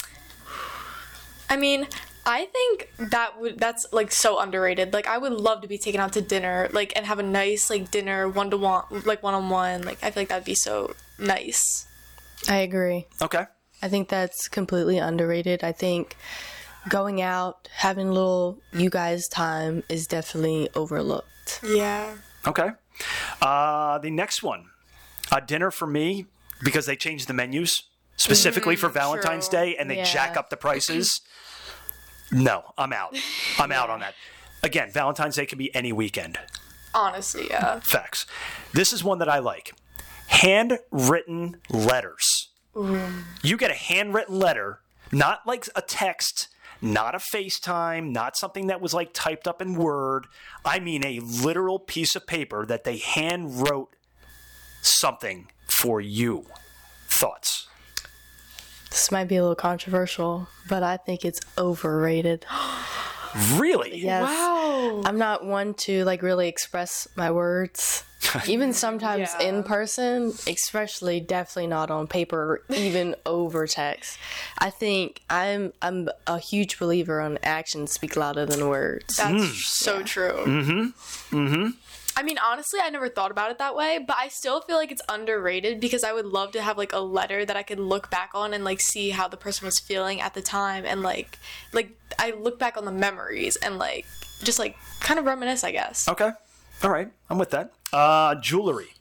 Speaker 3: I mean, I think that would that's like so underrated. Like I would love to be taken out to dinner, like and have a nice like dinner one to one, like one on one. Like I feel like that'd be so nice.
Speaker 2: I agree.
Speaker 1: Okay.
Speaker 2: I think that's completely underrated. I think going out, having a little you guys time is definitely overlooked.
Speaker 3: Yeah.
Speaker 1: Okay. Uh, the next one, a dinner for me, because they changed the menus specifically for Valentine's
Speaker 3: true.
Speaker 1: Day and they
Speaker 2: Yeah.
Speaker 1: jack up the prices. No, I'm out. I'm out on that. Again, Valentine's Day can be any weekend.
Speaker 3: Honestly, yeah.
Speaker 1: Facts. This is one that I like. Handwritten letters. You get a handwritten letter, not like a text, not a FaceTime, not something that was like typed up in Word. I mean a literal piece of paper that they hand wrote something for you. Thoughts?
Speaker 2: This might be a little controversial, but I think it's overrated.
Speaker 1: Really?
Speaker 2: Yes.
Speaker 3: Wow.
Speaker 2: I'm not one to like really express my words. Even sometimes
Speaker 3: Yeah.
Speaker 2: in person, especially definitely not on paper or even over text. I think I'm I'm a huge believer on actions speak louder than words.
Speaker 3: That's so true. Mm-hmm. Mm-hmm. I mean, honestly, I never thought about it that way, but I still feel like it's underrated because I would love to have like a letter that I could look back on and like see how the person was feeling at the time, and like like I look back on the memories and like just like kind of reminisce, I guess.
Speaker 1: Okay. All right. I'm with that. Uh, jewelry.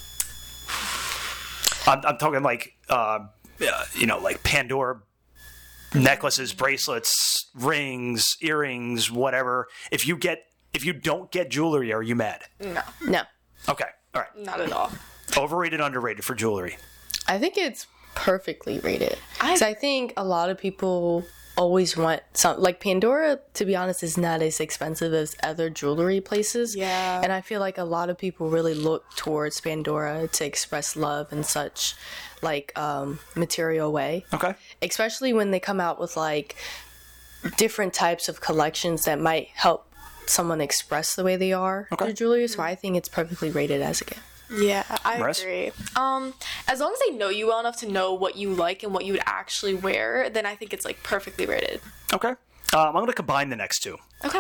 Speaker 1: I'm, I'm talking like, uh, uh, you know, like Pandora necklaces, bracelets, rings, earrings, whatever. If you get, if you don't get jewelry, are you mad?
Speaker 3: No,
Speaker 2: No.
Speaker 1: Okay. All right.
Speaker 3: not at all.
Speaker 1: Overrated, underrated for jewelry.
Speaker 2: I think it's perfectly rated.
Speaker 3: I-
Speaker 2: 'Cause I think a lot of people always want some, like Pandora, to be honest, is not as expensive as other jewelry places.
Speaker 3: Yeah.
Speaker 2: And I feel like a lot of people really look towards Pandora to express love in such like um, material way.
Speaker 1: Okay.
Speaker 2: Especially when they come out with like different types of collections that might help someone express the way they are
Speaker 1: Okay.
Speaker 2: through jewelry. So I think it's perfectly rated as a gift.
Speaker 3: Yeah, I
Speaker 1: Maris?
Speaker 3: agree. Um, as long as they know you well enough to know what you like and what you would actually wear, then I think it's like perfectly rated.
Speaker 1: Okay. Um, I'm going to combine the next two.
Speaker 3: Okay.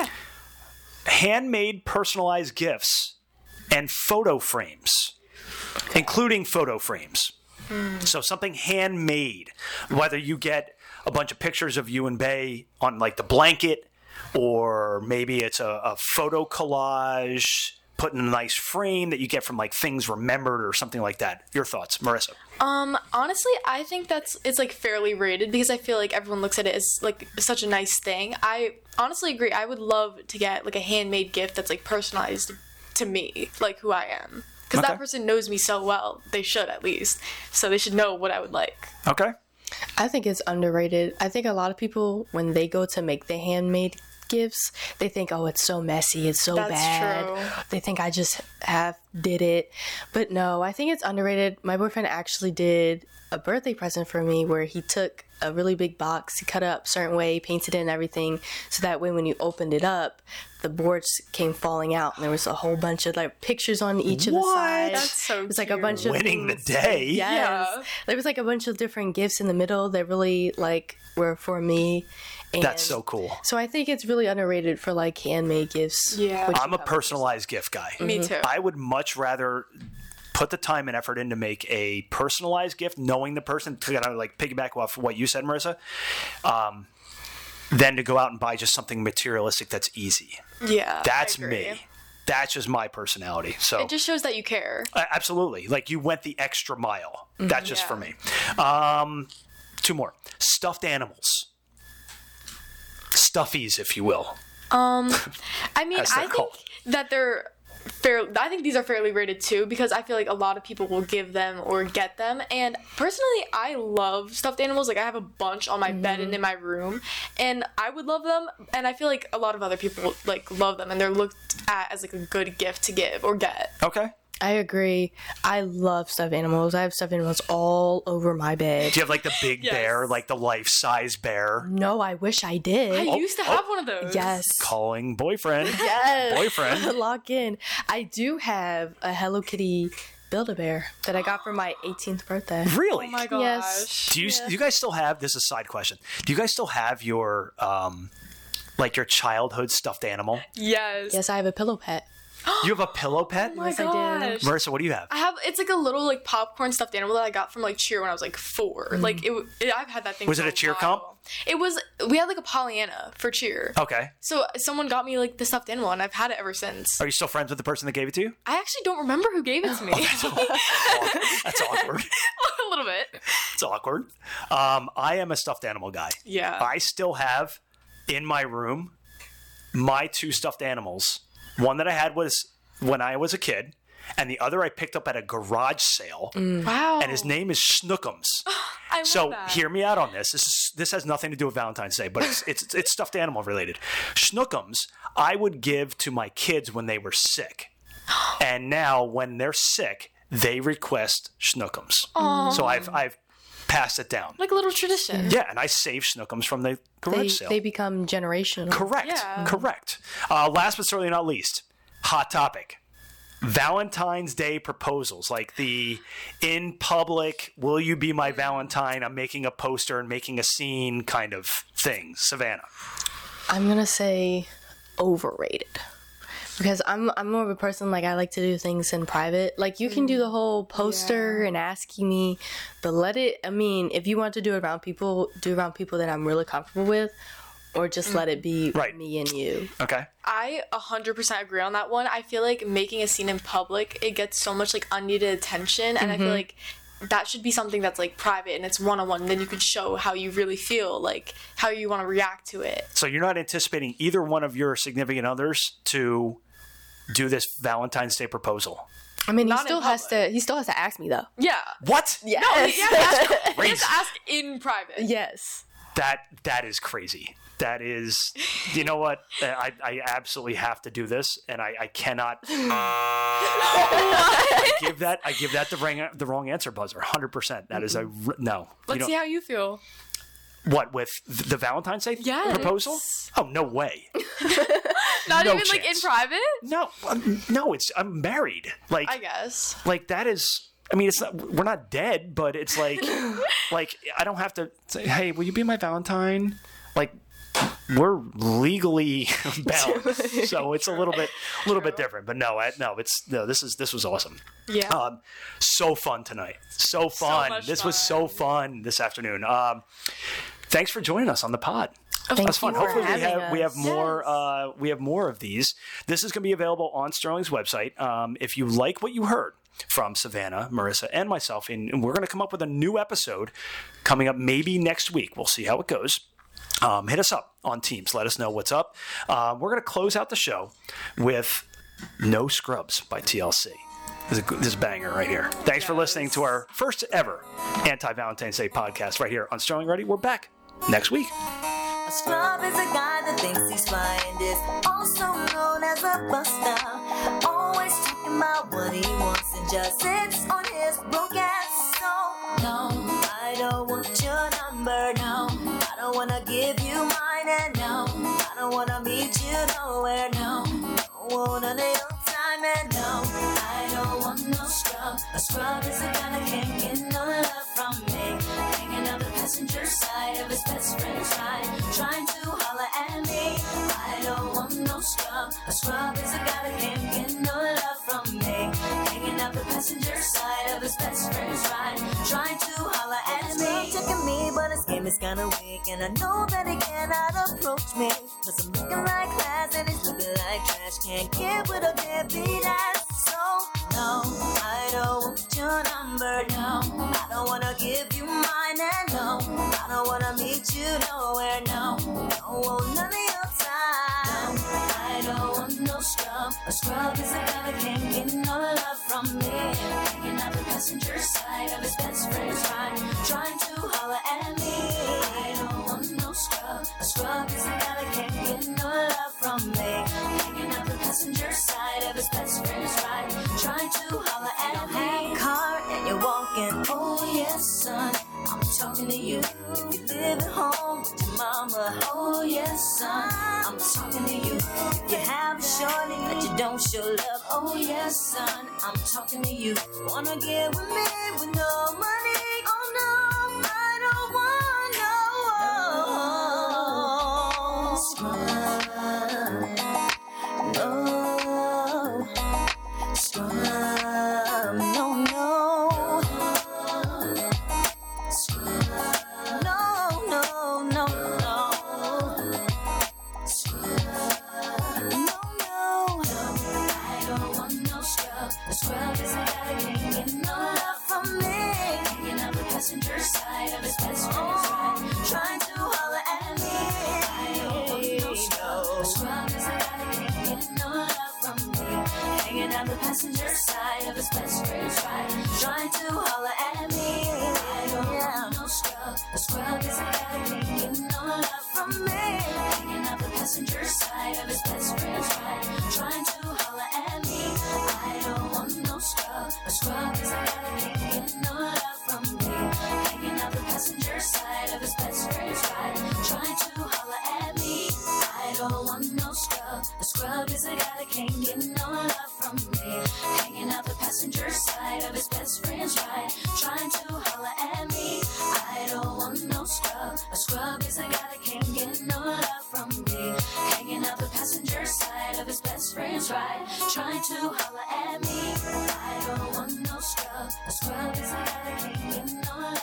Speaker 1: Handmade personalized gifts and photo frames, including photo frames. So something handmade, whether you get a bunch of pictures of you and Bay on like the blanket, or maybe it's a, a photo collage put in a nice frame that you get from like Things Remembered or something like that. Your thoughts, Marissa?
Speaker 3: Um, honestly, I think that's it's like fairly rated because I feel like everyone looks at it as like such a nice thing. I honestly agree. I would love to get like a handmade gift that's like personalized to me, like who I am. Because
Speaker 1: Okay.
Speaker 3: that person knows me so well. They should at least. So they should know what I would like.
Speaker 1: Okay.
Speaker 2: I think it's underrated. I think a lot of people, when they go to make the handmade gifts, they think, oh, it's so messy, it's so
Speaker 3: That's
Speaker 2: bad.
Speaker 3: true.
Speaker 2: They think I just have did it. But no, I think it's underrated. My boyfriend actually did a birthday present for me where he took a really big box, he cut it up a certain way, painted it and everything, so that way when you opened it up, the boards came falling out and there was a whole bunch of like pictures on each of the
Speaker 1: What?
Speaker 2: sides.
Speaker 3: That's so
Speaker 2: It was like a
Speaker 3: cute.
Speaker 2: bunch of
Speaker 1: Winning the
Speaker 2: things.
Speaker 1: day.
Speaker 2: Yes.
Speaker 3: Yeah.
Speaker 2: There was like a bunch of different gifts in the middle that really like were for me. And
Speaker 1: That's so cool.
Speaker 2: So I think it's really underrated for like handmade gifts.
Speaker 3: Yeah.
Speaker 2: which
Speaker 1: I'm a
Speaker 2: you have-
Speaker 1: personalized gift guy.
Speaker 3: Me too.
Speaker 1: I would much rather put the time and effort in to make a personalized gift, knowing the person, to kind of like piggyback off what you said, Marissa, um, than to go out and buy just something materialistic that's easy.
Speaker 3: yeah.
Speaker 1: That's
Speaker 3: I agree.
Speaker 1: me. That's just my personality. So
Speaker 3: It just shows that you care.
Speaker 1: Uh, absolutely, like you went the extra mile. That's just
Speaker 3: Yeah.
Speaker 1: for me. Um, two more stuffed animals, stuffies, if you will.
Speaker 3: I mean,
Speaker 1: As they're
Speaker 3: I think
Speaker 1: called.
Speaker 3: that they're fair. I think these are fairly rated too because I feel like a lot of people will give them or get them. And personally, I love stuffed animals. Like I have a bunch on my bed and in my room, and I would love them. And I feel like a lot of other people like love them, and they're looked at as like a good gift to give or get.
Speaker 1: Okay.
Speaker 2: I agree. I love stuffed animals. I have stuffed animals all over my bed.
Speaker 1: Do you have like the big
Speaker 3: Yes.
Speaker 1: bear, like the life-size bear?
Speaker 2: No, I wish I did.
Speaker 3: I used to have one of those.
Speaker 2: Yes.
Speaker 1: Calling boyfriend.
Speaker 2: Yes.
Speaker 1: Boyfriend.
Speaker 2: Lock in. I do have a Hello Kitty Build-A-Bear that I got for my eighteenth birthday.
Speaker 1: Really?
Speaker 3: Oh my gosh.
Speaker 2: Yes.
Speaker 1: Do you do you guys still have, this is a side question, do you guys still have your um like your childhood stuffed animal?
Speaker 3: Yes.
Speaker 2: Yes, I have a pillow pet.
Speaker 1: You have a pillow pet?
Speaker 3: Oh my
Speaker 2: Yes, I do.
Speaker 3: gosh.
Speaker 1: Marissa, what do you have?
Speaker 3: I have, it's like a little like popcorn stuffed animal that I got from like cheer when I was like four. Like it, it I've had that thing.
Speaker 1: Was
Speaker 3: for
Speaker 1: it a cheer
Speaker 3: while.
Speaker 1: comp?
Speaker 3: It was. We had like a Pollyanna for cheer.
Speaker 1: Okay.
Speaker 3: So someone got me like the stuffed animal, and I've had it ever since.
Speaker 1: Are you still friends with the person that gave it to you?
Speaker 3: I actually don't remember who gave it to me.
Speaker 1: That's awkward.
Speaker 3: A little bit.
Speaker 1: It's awkward. Um, I am a stuffed animal guy.
Speaker 3: Yeah.
Speaker 1: I still have in my room my two stuffed animals. One that I had was when I was a kid, and the other I picked up at a garage sale.
Speaker 3: Wow.
Speaker 1: And his name is Schnookums.
Speaker 3: I love
Speaker 1: So
Speaker 3: that.
Speaker 1: hear me out on this. This is, this has nothing to do with Valentine's Day, but it's it's it's stuffed animal related. Schnookums I would give to my kids when they were sick, and now when they're sick, they request Schnookums. So I've I've passed it down.
Speaker 3: like a little tradition.
Speaker 1: Yeah, and I save Schnookums from the garage
Speaker 2: They,
Speaker 1: sale.
Speaker 2: they become generational.
Speaker 1: Correct.
Speaker 3: Yeah.
Speaker 1: Correct. Uh, last but certainly not least, hot topic. Valentine's Day proposals, like the in public, will you be my Valentine? I'm making a poster and making a scene kind of thing. Savannah.
Speaker 2: I'm gonna say overrated. Because I'm I'm more of a person, like, I like to do things in private. Like, you can do the whole poster and asking me, but let it, I mean, if you want to do it around people, do it around people that I'm really comfortable with, or just let it be
Speaker 1: Right.
Speaker 2: me and you.
Speaker 1: Okay.
Speaker 3: I one hundred percent agree on that one. I feel like making a scene in public, it gets so much like unneeded attention, and I feel like that should be something that's like private and it's one-on-one, and then you can show how you really feel, like how you want to react to it.
Speaker 1: So you're not anticipating either one of your significant others to do this Valentine's Day proposal?
Speaker 2: I mean, he
Speaker 3: Not in
Speaker 2: still has to, he still has to ask me, though.
Speaker 3: Yeah.
Speaker 1: What?
Speaker 2: Yes.
Speaker 3: No, you have to ask, you have
Speaker 1: Crazy.
Speaker 3: to ask in private.
Speaker 2: Yes.
Speaker 1: That that is crazy. That is, you know what? I, I absolutely have to do this, and I, I cannot I give that. I give that the wrong the wrong answer buzzer. Hundred percent. That is a r- no.
Speaker 3: Let's
Speaker 1: You know-
Speaker 3: see how you feel.
Speaker 1: What with th- the Valentine's Day
Speaker 3: Yes.
Speaker 1: proposal? Oh no way.
Speaker 3: Not
Speaker 1: No
Speaker 3: even like in
Speaker 1: chance.
Speaker 3: private?
Speaker 1: No, um, no. It's I'm married. Like
Speaker 3: I guess.
Speaker 1: like that is. I mean, it's not. We're not dead, but it's like like I don't have to say, hey, will you be my Valentine? Like. We're legally bound, so it's a little bit, a little bit different. But no, I, no, it's no. This is this was awesome.
Speaker 3: Yeah.
Speaker 1: Um, so fun tonight. So fun.
Speaker 3: much
Speaker 1: this was so fun this afternoon. Um, thanks for joining us on the pod.
Speaker 2: Thank
Speaker 1: That's fun.
Speaker 2: you for
Speaker 1: Hopefully we
Speaker 2: having
Speaker 1: have we have
Speaker 2: us.
Speaker 1: more
Speaker 3: Yes.
Speaker 1: uh, we have more of these. This is going to be available on Sterling's website. Um, if you like what you heard from Savannah, Marissa, and myself, and, and we're going to come up with a new episode coming up maybe next week. We'll see how it goes. Um, hit us up on Teams. Let us know what's up. Uh, we're going to close out the show with No Scrubs by T L C. This is a, this is a banger right here. Thanks for listening to our first ever Anti-Valentine's Day podcast right here on Sterling Ready. We're back next week.
Speaker 7: A scrub is a guy that thinks he's fly and is also known as a buster. Always talking about what he wants and just sits on his broke ass. So, no, I don't want your number, no. I don't wanna give you mine, and no, I don't wanna meet you nowhere, no. Don't want none of your time, and no, I don't want no scrub. A scrub is a guy that can't get no love from me. Hanging out the passenger side of his best friend's ride, trying to holler at me. I don't want no scrub. A scrub is a guy that can't get no love from me. Hanging out the passenger side of his best friend's ride, trying to holler at me. Checking me, but his game is kinda weak, and I know that he cannot approach me. Cause I'm looking like class and he's looking like trash. Can't get with a deadbeat ass. So, no, I don't want your number, no. I don't wanna give you mine, and no, I don't wanna meet you nowhere, no. Don't want none of your time. I don't want no scrub. A scrub is a guy that can't get no love from me. Hanging out the passenger side of his best friend's ride, trying to holler at me. I don't want no scrub. A scrub is a guy that can't get no love from me. Hanging out the passenger side of his best friend's ride, trying to holler at me. Car and you're walking, oh yes son, I'm talking to you. You live at home with your mama, oh yes son, I'm talking to you. You have a shorty that you don't show love, oh yes son, I'm talking to you. Wanna get with me with no money, oh no, I don't want no scrub. No, side of his best friend's ride, trying to holler at me. I don't want no scrub. A scrub is a guy that can't get no love from me. Hanging out the passenger side of his best friend's ride, trying to holler at me. I don't want no scrub. A scrub is a guy that can't get no love from me. Hanging out the passenger side of his best friend's ride, trying to holler at me. I don't want no scrub. A scrub is a guy that can't get no love from me. Hanging out the passenger side of his best friend's ride, trying to holler at me. I don't want no scrub. A scrub is a guy that can't get no love from me. Hanging out the passenger side of his best friend's ride, trying to holler at me. I don't want no scrub. A scrub is a guy that can't get no love.